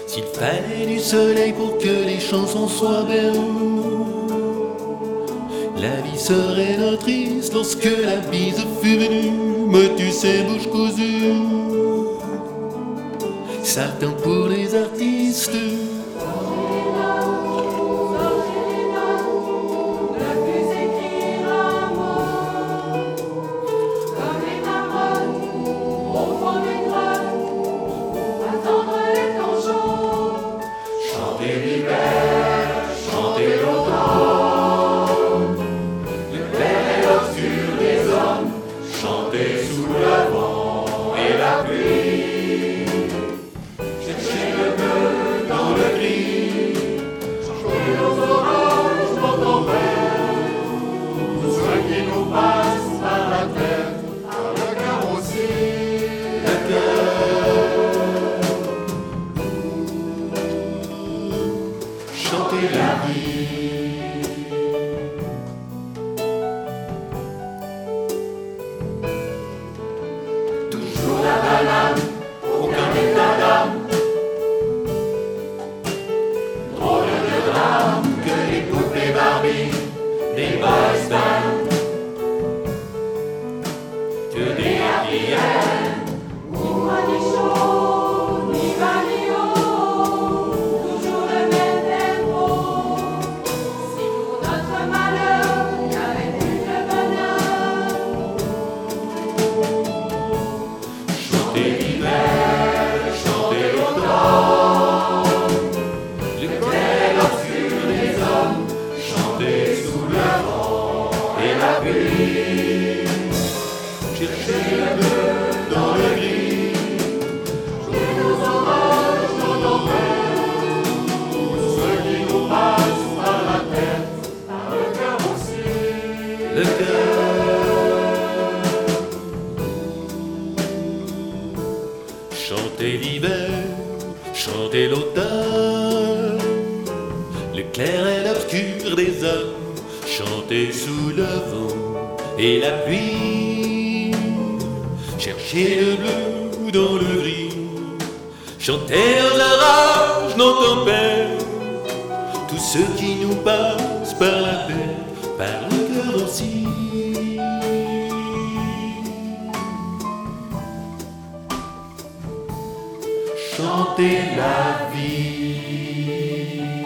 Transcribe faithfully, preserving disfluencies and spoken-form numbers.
S'il fallait du soleil pour que les chansons soient belles, la vie serait non triste lorsque la bise fut venue me tue ses bouches cousues. Certains pour les artistes, chantez l'hiver, chantez l'automne, le clair et l'obscur des hommes, chantez sous le vent et la pluie, cherchez le bleu dans le gris, chantez nos orages, nos tempêtes, tous ceux qui nous passent par la tête, par le cœur aussi, le cœur. Chantez la vie, toujours la balade, aucun état d'âme, drôle de drame que les poupées Barbie, des boys bands, que des happy end, ni moi ni chaud, ni bas ni haut, toujours le même tempo. Si pour notre malheur, il y avait plus de bonheur. Chantez l'hiver, chantez l'automne, le clair et l'obscur des hommes, chantez sous le vent et la pluie, cherchez le bleu dans le gris, chantez nos orages, nos tempêtes, tous ceux qui nous passent par la tête, par le cœur aussi, le cœur. Chantez l'hiver, chantez l'automne, le clair et l'obscur des hommes, chantez sous le vent et la pluie, cherchez le bleu dans le gris, chantez nos orages, nos tempêtes, tous ceux qui nous passent par la tête, par le cœur aussi. Chantez la vie.